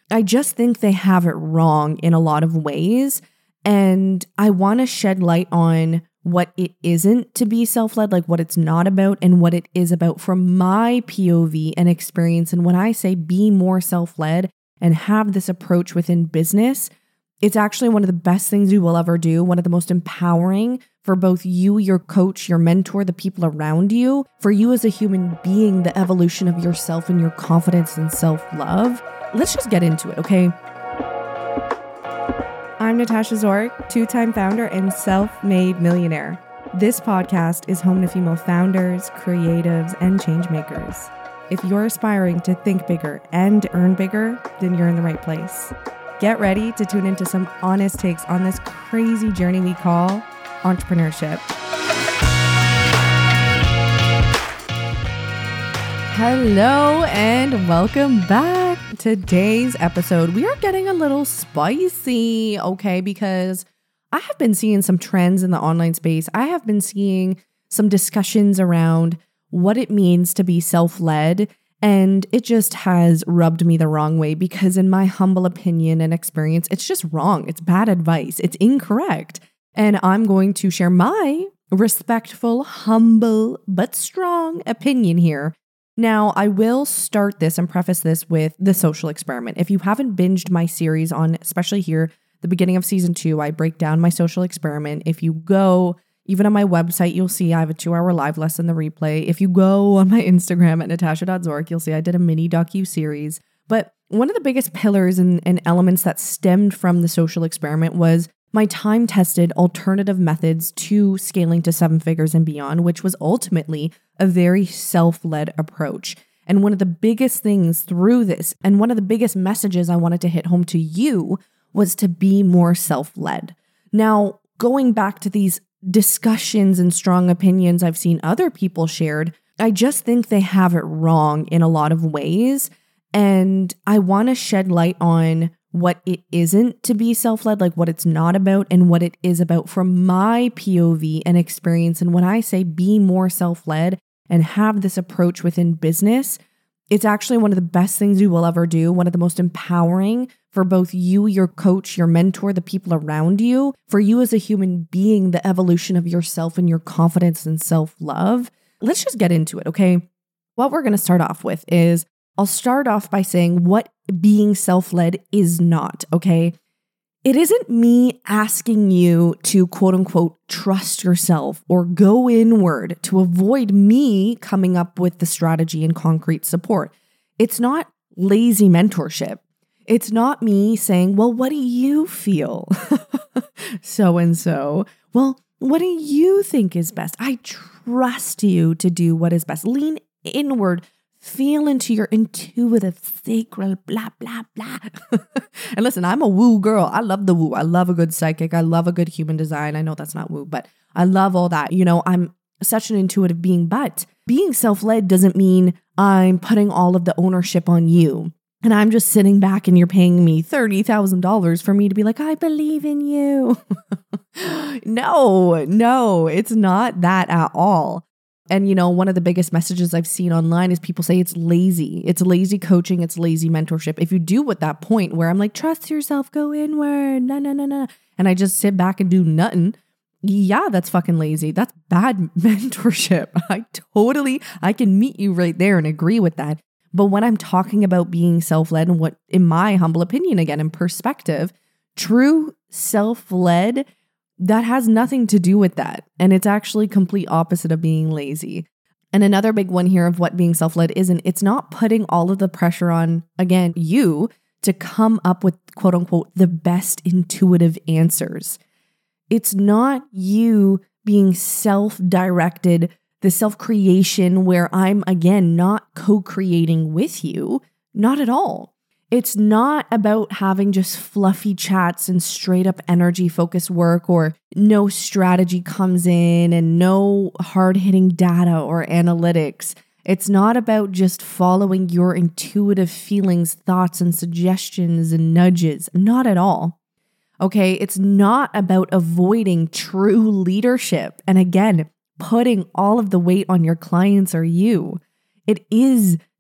I just think they have it wrong in a lot of ways. And I want to shed light on what it isn't to be self-led, like what it's not about and what it is about from my POV and experience. And when I say be more self-led and have this approach within business, it's actually one of the best things you will ever do, one of the most empowering for both you, your coach, your mentor, the people around you, for you as a human being, the evolution of yourself and your confidence and self-love. Let's just get into it, okay? I'm Natasha Zork, two-time founder and self-made millionaire. This podcast is home to female founders, creatives, and change makers. If you're aspiring to think bigger and earn bigger, then you're in the right place. Get ready to tune into some honest takes on this crazy journey we call entrepreneurship. Hello and welcome back. Today's episode, we are getting a little spicy, okay? Because I have been seeing some trends in the online space. I have been seeing some discussions around what it means to be self-led. And it just has rubbed me the wrong way because in my humble opinion and experience, it's just wrong. It's bad advice. It's incorrect. And I'm going to share my respectful, humble, but strong opinion here. Now, I will start this and preface this with the social experiment. If you haven't binged my series on, especially here, the beginning of season 2, I break down my social experiment. If you go, even on my website, you'll see I have a 2-hour live lesson, the replay. If you go on my Instagram at natasha.zork, you'll see I did a mini docu-series. But one of the biggest pillars and elements that stemmed from the social experiment was my time-tested alternative methods to scaling to 7 figures and beyond, which was ultimately a very self-led approach. And one of the biggest things through this, and one of the biggest messages I wanted to hit home to you, was to be more self-led. Now, going back to these discussions and strong opinions I've seen other people shared, I just think they have it wrong in a lot of ways. And I want to shed light on what it isn't to be self-led, like what it's not about and what it is about from my POV and experience. And when I say be more self-led and have this approach within business, it's actually one of the best things you will ever do, one of the most empowering for both you, your coach, your mentor, the people around you, for you as a human being, the evolution of yourself and your confidence and self-love. Let's just get into it, okay? What we're going to start off with is I'll start off by saying what being self-led is not, okay? It isn't me asking you to quote unquote trust yourself or go inward to avoid me coming up with the strategy and concrete support. It's not lazy mentorship. It's not me saying, well, what do you feel? So-and-so. Well, what do you think is best? I trust you to do what is best. Lean inward. Feel into your intuitive, sacral, blah, blah, blah. And listen, I'm a woo girl. I love the woo. I love a good psychic. I love a good human design. I know that's not woo, but I love all that. You know, I'm such an intuitive being, but being self-led doesn't mean I'm putting all of the ownership on you. And I'm just sitting back and you're paying me $30,000 for me to be like, I believe in you. No, it's not that at all. And, you know, one of the biggest messages I've seen online is people say it's lazy. It's lazy coaching. It's lazy mentorship. If you do at that point where I'm like, trust yourself, go inward, no. And I just sit back and do nothing. Yeah, that's fucking lazy. That's bad mentorship. I can meet you right there and agree with that. But when I'm talking about being self-led and what, in my humble opinion, again, in perspective, true self-led, that has nothing to do with that. And it's actually complete opposite of being lazy. And another big one here of what being self-led isn't, it's not putting all of the pressure on, again, you to come up with quote unquote, the best intuitive answers. It's not you being self-directed, the self-creation where I'm, again, not co-creating with you. Not at all. It's not about having just fluffy chats and straight up energy focused work or no strategy comes in and no hard hitting data or analytics. It's not about just following your intuitive feelings, thoughts, and suggestions and nudges. Not at all. Okay, it's not about avoiding true leadership. And again, putting all of the weight on your clients or you. It is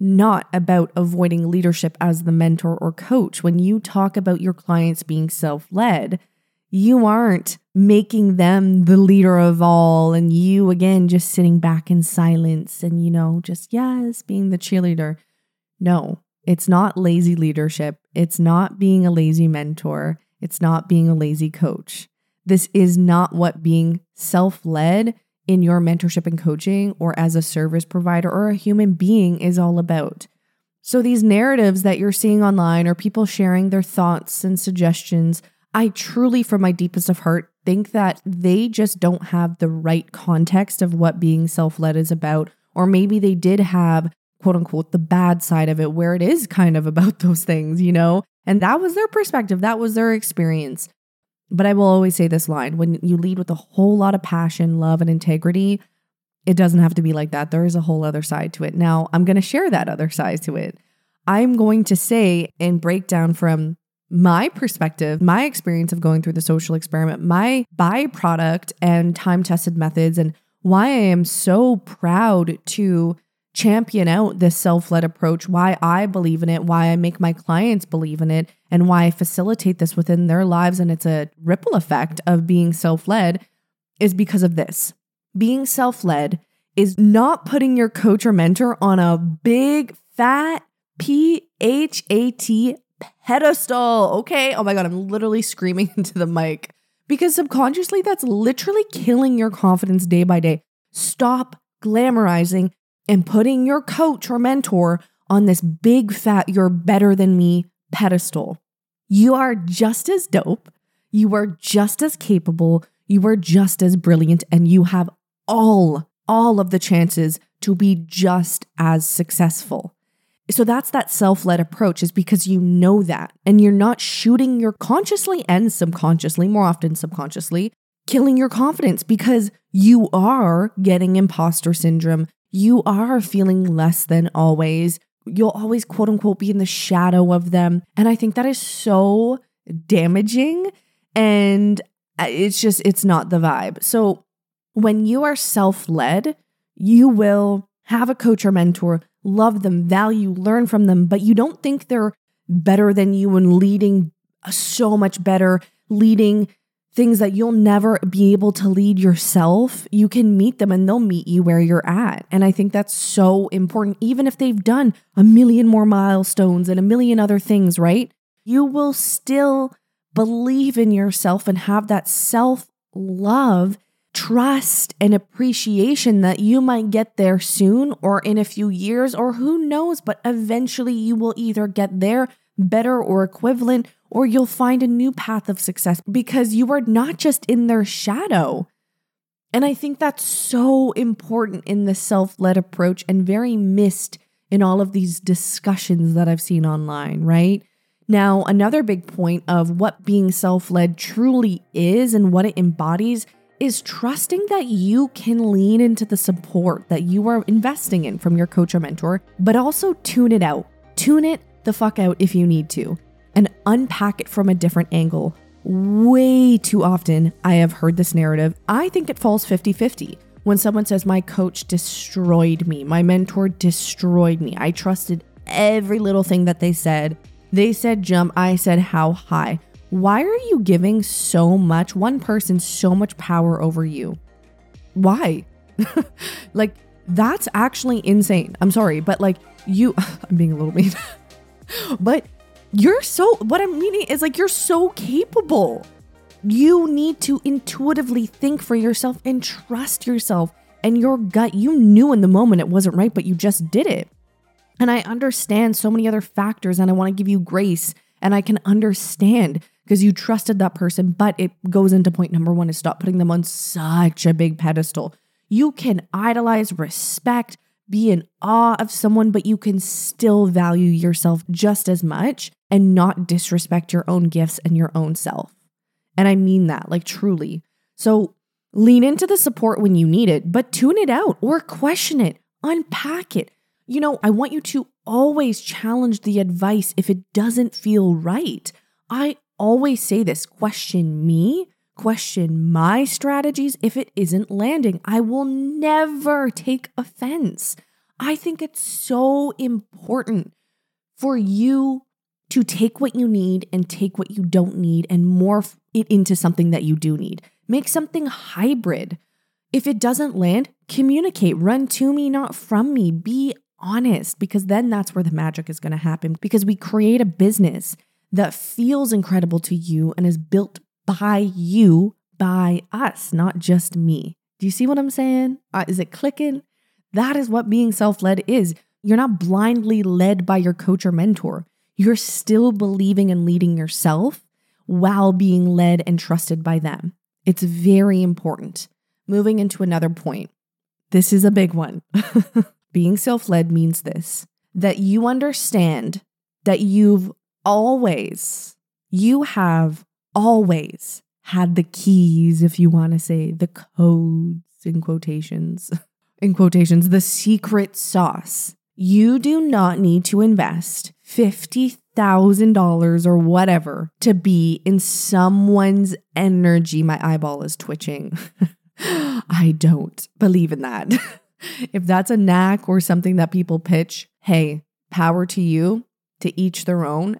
not about avoiding leadership as the mentor or coach. When you talk about your clients being self-led, you aren't making them the leader of all and you, again, just sitting back in silence and, just, yes, being the cheerleader. No, it's not lazy leadership. It's not being a lazy mentor. It's not being a lazy coach. This is not what being self-led in your mentorship and coaching or as a service provider or a human being is all about. So these narratives that you're seeing online or people sharing their thoughts and suggestions, I truly, from my deepest of heart, think that they just don't have the right context of what being self-led is about. Or maybe they did have, quote unquote, the bad side of it where it is kind of about those things, And that was their perspective. That was their experience. But I will always say this line, when you lead with a whole lot of passion, love, and integrity, it doesn't have to be like that. There is a whole other side to it. Now, I'm going to share that other side to it. I'm going to say and break down from my perspective, my experience of going through the social experiment, my byproduct and time-tested methods, and why I am so proud to champion out this self-led approach, why I believe in it, why I make my clients believe in it, and why I facilitate this within their lives. And it's a ripple effect of being self-led is because of this. Being self-led is not putting your coach or mentor on a big fat PHAT pedestal. Okay. Oh my God. I'm literally screaming into the mic because subconsciously that's literally killing your confidence day by day. Stop glamorizing and putting your coach or mentor on this big fat, you're better than me pedestal. You are just as dope. You are just as capable. You are just as brilliant. And you have all of the chances to be just as successful. So that's that self-led approach, is because you know that. And you're not shooting your consciously and subconsciously, more often subconsciously, killing your confidence because you are getting imposter syndrome. You are feeling less than always. You'll always, quote unquote, be in the shadow of them. And I think that is so damaging. And it's not the vibe. So when you are self-led, you will have a coach or mentor, love them, value, learn from them, but you don't think they're better than you and leading so much better, leading things that you'll never be able to lead yourself. You can meet them and they'll meet you where you're at. And I think that's so important. Even if they've done a million more milestones and a million other things, right? You will still believe in yourself and have that self-love, trust, and appreciation that you might get there soon or in a few years or who knows, but eventually you will either get there better or equivalent, or you'll find a new path of success because you are not just in their shadow. And I think that's so important in the self-led approach and very missed in all of these discussions that I've seen online, right? Now, another big point of what being self-led truly is and what it embodies is trusting that you can lean into the support that you are investing in from your coach or mentor, but also tune it out. Tune it the fuck out if you need to and unpack it from a different angle. Way too often, I have heard this narrative. I think it falls 50-50. When someone says, my coach destroyed me, my mentor destroyed me, I trusted every little thing that they said. They said jump, I said how high. Why are you giving one person so much power over you? Why? Like, that's actually insane. I'm sorry, but I'm being a little mean. But what I'm meaning is you're so capable. You need to intuitively think for yourself and trust yourself and your gut. You knew in the moment it wasn't right, but you just did it. And I understand so many other factors and I want to give you grace and I can understand because you trusted that person, but it goes into point number one is stop putting them on such a big pedestal. You can idolize, respect, be in awe of someone, but you can still value yourself just as much and not disrespect your own gifts and your own self. And I mean that, truly. So lean into the support when you need it, but tune it out or question it, unpack it. I want you to always challenge the advice if it doesn't feel right. I always say this, question me, question my strategies if it isn't landing. I will never take offense. I think it's so important for you to take what you need and take what you don't need and morph it into something that you do need. Make something hybrid. If it doesn't land, communicate. Run to me, not from me. Be honest, because then that's where the magic is going to happen, because we create a business that feels incredible to you and is built by you, by us, not just me. Do you see what I'm saying? Is it clicking? That is what being self-led is. You're not blindly led by your coach or mentor. You're still believing and leading yourself while being led and trusted by them. It's very important. Moving into another point. This is a big one. Being self-led means this, that you understand that you have always had the keys, if you want to say, the codes in quotations, the secret sauce. You do not need to invest $50,000 or whatever to be in someone's energy. My eyeball is twitching. I don't believe in that. If that's a knack or something that people pitch, hey, power to you, to each their own.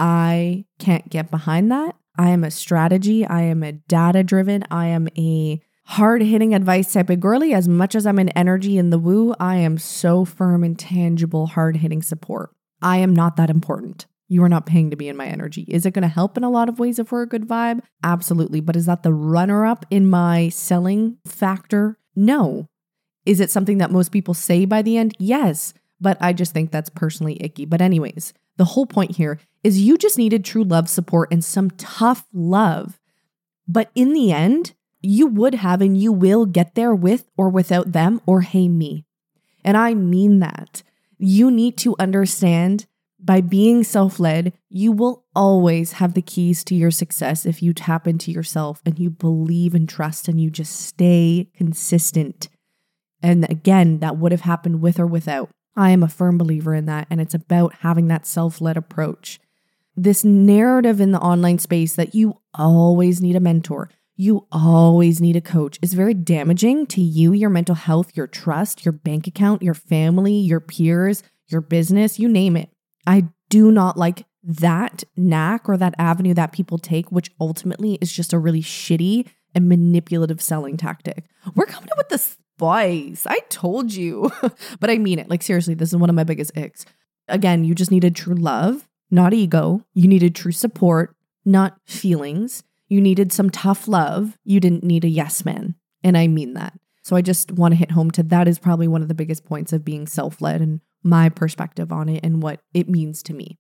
I can't get behind that. I am a strategy. I am a data-driven. I am a hard-hitting advice type of girly. As much as I'm an energy in the woo, I am so firm and tangible, hard-hitting support. I am not that important. You are not paying to be in my energy. Is it going to help in a lot of ways if we're a good vibe? Absolutely. But is that the runner-up in my selling factor? No. Is it something that most people say by the end? Yes. But I just think that's personally icky. But anyways, the whole point here is you just needed true love, support, and some tough love. But in the end, you would have and you will get there with or without them or hey me. And I mean that. You need to understand by being self-led, you will always have the keys to your success if you tap into yourself and you believe and trust and you just stay consistent. And again, that would have happened with or without. I am a firm believer in that. And it's about having that self-led approach. This narrative in the online space that you always need a mentor, you always need a coach is very damaging to you, your mental health, your trust, your bank account, your family, your peers, your business, you name it. I do not like that knack or that avenue that people take, which ultimately is just a really shitty and manipulative selling tactic. We're coming up with the spice. I told you. But I mean it. Like seriously, this is one of my biggest icks. Again, you just needed true love, not ego. You needed true support, not feelings. You needed some tough love. You didn't need a yes man. And I mean that. So I just want to hit home to that is probably one of the biggest points of being self-led and my perspective on it and what it means to me.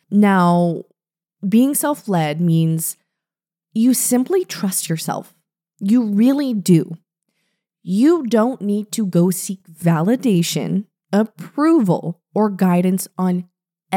Now, being self-led means you simply trust yourself. You really do. You don't need to go seek validation, approval, or guidance on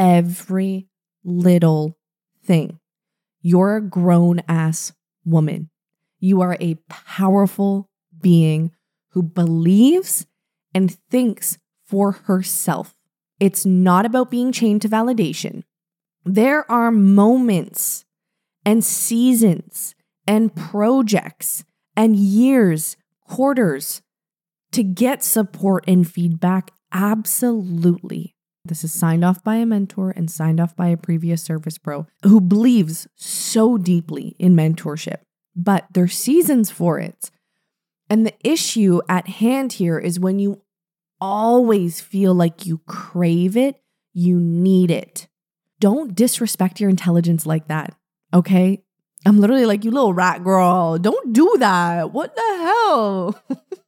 every little thing. You're a grown-ass woman. You are a powerful being who believes and thinks for herself. It's not about being chained to validation. There are moments and seasons and projects and years, quarters to get support and feedback. Absolutely. This is signed off by a mentor and signed off by a previous service pro who believes so deeply in mentorship, but there's seasons for it. And the issue at hand here is when you always feel like you crave it, you need it. Don't disrespect your intelligence like that, okay? I'm literally like, you little rat girl, don't do that. What the hell?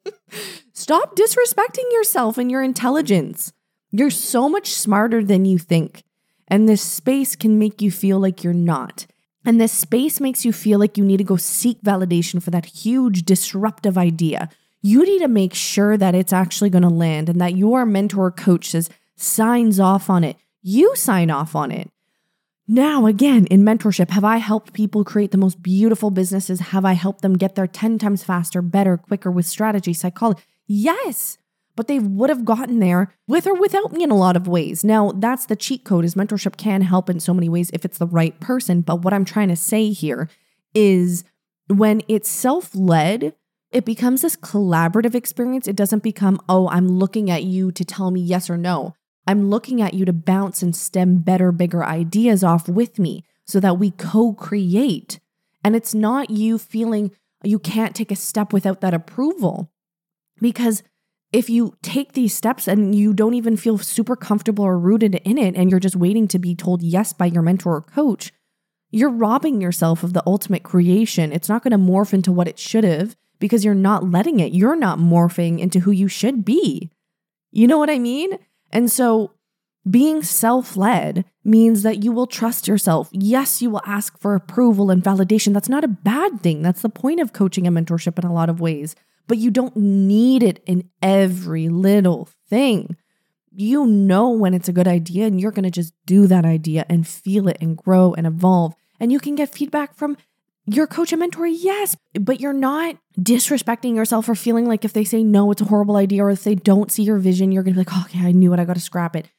Stop disrespecting yourself and your intelligence. You're so much smarter than you think. And this space can make you feel like you're not. And this space makes you feel like you need to go seek validation for that huge disruptive idea. You need to make sure that it's actually going to land and that your mentor coach signs off on it. You sign off on it. Now, again, in mentorship, have I helped people create the most beautiful businesses? Have I helped them get there 10 times faster, better, quicker with strategy, psychology? Yes, but they would have gotten there with or without me in a lot of ways. Now, that's the cheat code is mentorship can help in so many ways if it's the right person. But what I'm trying to say here is when it's self-led, it becomes this collaborative experience. It doesn't become, oh, I'm looking at you to tell me yes or no. I'm looking at you to bounce and stem better, bigger ideas off with me so that we co-create. And it's not you feeling you can't take a step without that approval. Because if you take these steps and you don't even feel super comfortable or rooted in it, and you're just waiting to be told yes by your mentor or coach, you're robbing yourself of the ultimate creation. It's not going to morph into what it should have because you're not letting it. You're not morphing into who you should be. You know what I mean? And so being self-led means that you will trust yourself. Yes, you will ask for approval and validation. That's not a bad thing. That's the point of coaching and mentorship in a lot of ways. But you don't need it in every little thing. You know when it's a good idea and you're going to just do that idea and feel it and grow and evolve. And you can get feedback from your coach and mentor, yes, but you're not disrespecting yourself or feeling like if they say no, it's a horrible idea, or if they don't see your vision, you're going to be like, oh, okay, I knew it, I got to scrap it.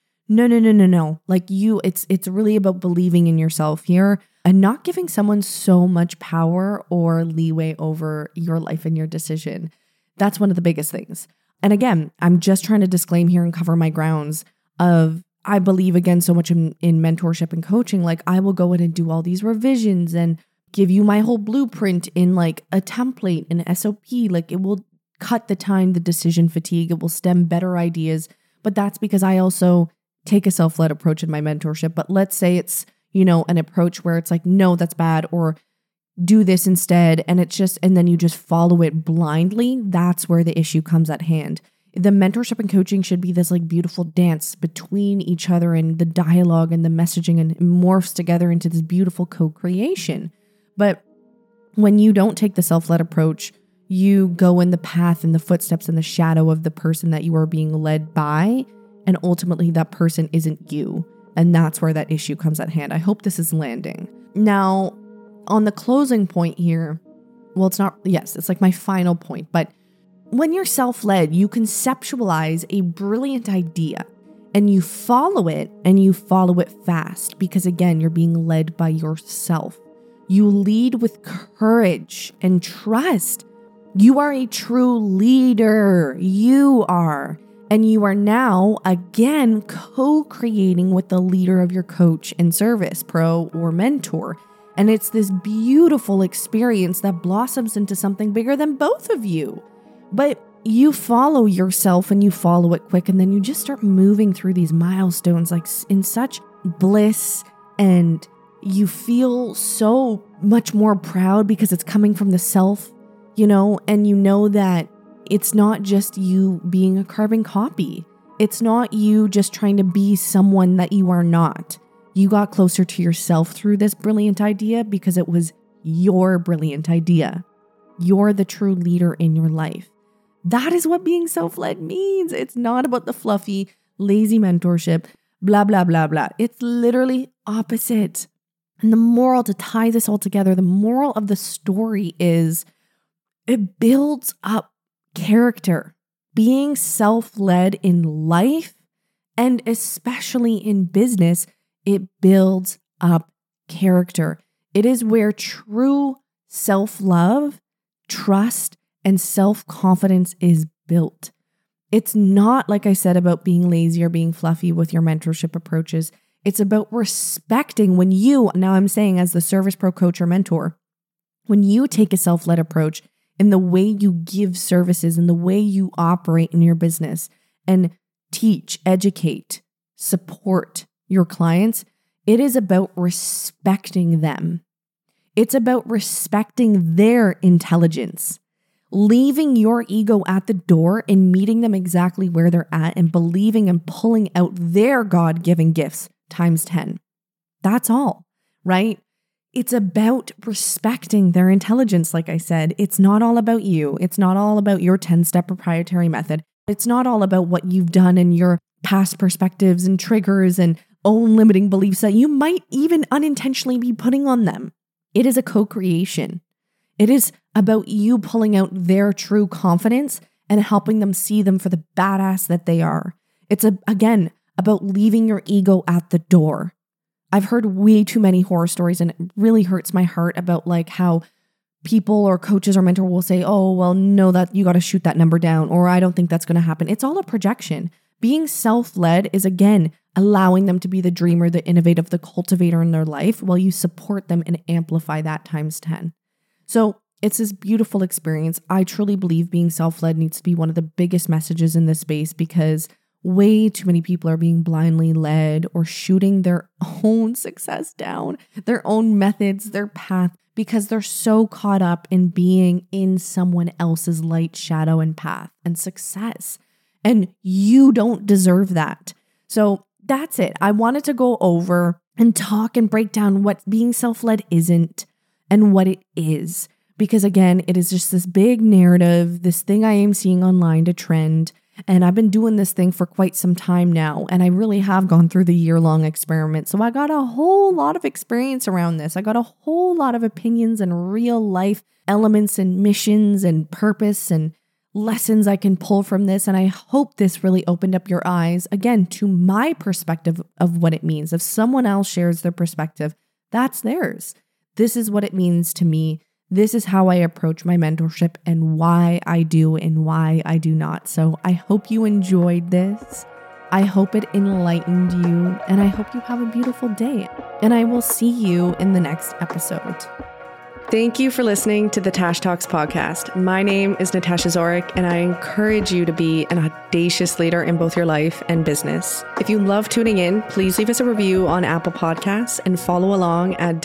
No. Like it's really about believing in yourself here and not giving someone so much power or leeway over your life and your decision. That's one of the biggest things. And again, I'm just trying to disclaim here and cover my grounds of I believe again so much in mentorship and coaching. Like I will go in and do all these revisions and give you my whole blueprint in like a template, an SOP. Like it will cut the time, the decision fatigue. It will stem better ideas. But that's because I also take a self-led approach in my mentorship. But let's say it's, an approach where it's like, no, that's bad, or do this instead. And it's just, and then you just follow it blindly. That's where the issue comes at hand. The mentorship and coaching should be this like beautiful dance between each other and the dialogue and the messaging, and it morphs together into this beautiful co-creation. But when you don't take the self-led approach, you go in the path and the footsteps and the shadow of the person that you are being led by. And ultimately that person isn't you. And that's where that issue comes at hand. I hope this is landing. Now, on the closing point here, well, it's like my final point, but when you're self-led, you conceptualize a brilliant idea and you follow it fast because again, you're being led by yourself. You lead with courage and trust. You are a true leader. You are. And you are now, again, co-creating with the leader of your coach and service, pro or mentor. And it's this beautiful experience that blossoms into something bigger than both of you. But you follow yourself and you follow it quick. And then you just start moving through these milestones like in such bliss, and you feel so much more proud because it's coming from the self, and you know that it's not just you being a carbon copy. It's not you just trying to be someone that you are not. You got closer to yourself through this brilliant idea because it was your brilliant idea. You're the true leader in your life. That is what being self-led means. It's not about the fluffy, lazy mentorship, blah, blah, blah, blah. It's literally opposite. And the moral, to tie this all together, the moral of the story is it builds up character. Being self-led in life, and especially in business, it builds up character. It is where true self-love, trust, and self-confidence is built. It's not, like I said, about being lazy or being fluffy with your mentorship approaches. It's about respecting when you, now I'm saying as the service pro coach or mentor, when you take a self-led approach in the way you give services, in the way you operate in your business and teach, educate, support your clients, it is about respecting them. It's about respecting their intelligence, leaving your ego at the door and meeting them exactly where they're at and believing and pulling out their God-given gifts times 10. That's all, right? It's about respecting their intelligence, like I said. It's not all about you. It's not all about your 10-step proprietary method. It's not all about what you've done and your past perspectives and triggers and own limiting beliefs that you might even unintentionally be putting on them. It is a co-creation. It is about you pulling out their true confidence and helping them see them for the badass that they are. It's, again, about leaving your ego at the door. I've heard way too many horror stories, and it really hurts my heart about like how people or coaches or mentor will say, oh, well, no, that you got to shoot that number down, or I don't think that's going to happen. It's all a projection. Being self-led is, again, allowing them to be the dreamer, the innovative, the cultivator in their life while you support them and amplify that times 10. So it's this beautiful experience. I truly believe being self-led needs to be one of the biggest messages in this space, because way too many people are being blindly led or shooting their own success down, their own methods, their path, because they're so caught up in being in someone else's light, shadow, and path and success. And you don't deserve that. So that's it. I wanted to go over and talk and break down what being self-led isn't and what it is. Because again, it is just this big narrative, this thing I am seeing online to trend. And I've been doing this thing for quite some time now. And I really have gone through the year-long experiment. So I got a whole lot of experience around this. I got a whole lot of opinions and real life elements and missions and purpose and lessons I can pull from this. And I hope this really opened up your eyes, again, to my perspective of what it means. If someone else shares their perspective, that's theirs. This is what it means to me. This is how I approach my mentorship and why I do and why I do not. So I hope you enjoyed this. I hope it enlightened you, and I hope you have a beautiful day. And I will see you in the next episode. Thank you for listening to the Tash Talks podcast. My name is Natasha Zoric, and I encourage you to be an audacious leader in both your life and business. If you love tuning in, please leave us a review on Apple Podcasts and follow along at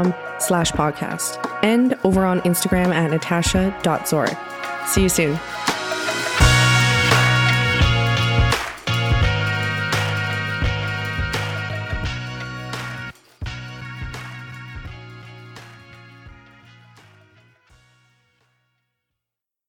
www.natashazoric.com/podcast and over on Instagram at natasha.zoric. See you soon.